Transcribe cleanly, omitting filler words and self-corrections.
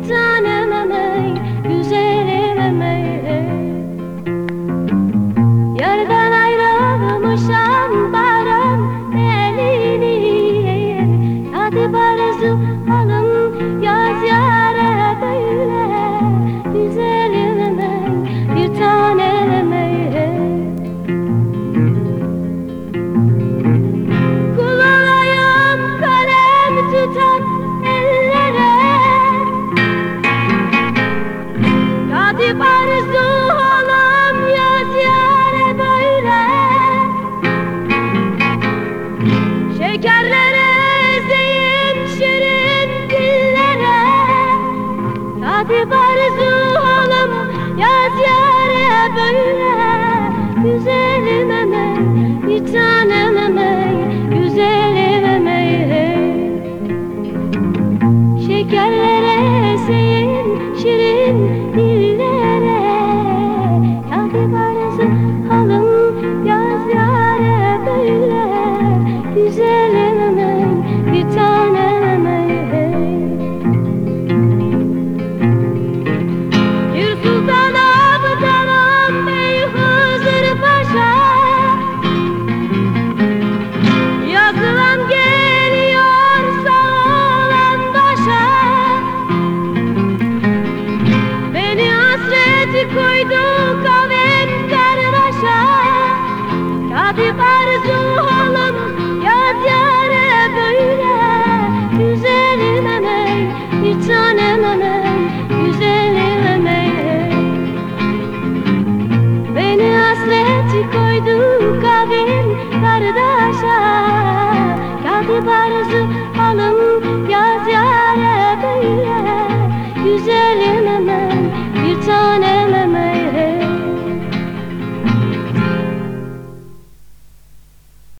tanem ömey, güzelim ömey. Yardan ayrılmışam barım elini, hadi barızı alın yaz yâre böyle, güzelim ömey, bir tanem ömey. Kul olayım kalem tutan ellere, hadi barızı alın yaz yâre böyle, şekerlere ezeyim şirin dillere, hadi barızı alın yaz yâre böyle, güzelim ömey, bir tanem ömey, güzelim ömey. Şekerlere ezeyim şirin dillere, hadi barızı alın yaz yâre böyle, güzelim ömey, bir tanem ömey. Bir sultan abdalım bey Hızır Paşa, yazılan geliyor sağlan başa, beni hasreti koydu kavim kardeşa, hadi barzu alın yaz yâre böyle, güzelim ömey, bir tanem ömey, güzelim ömey. Beni hasreti koydu kavim kardeşa, hadi barzu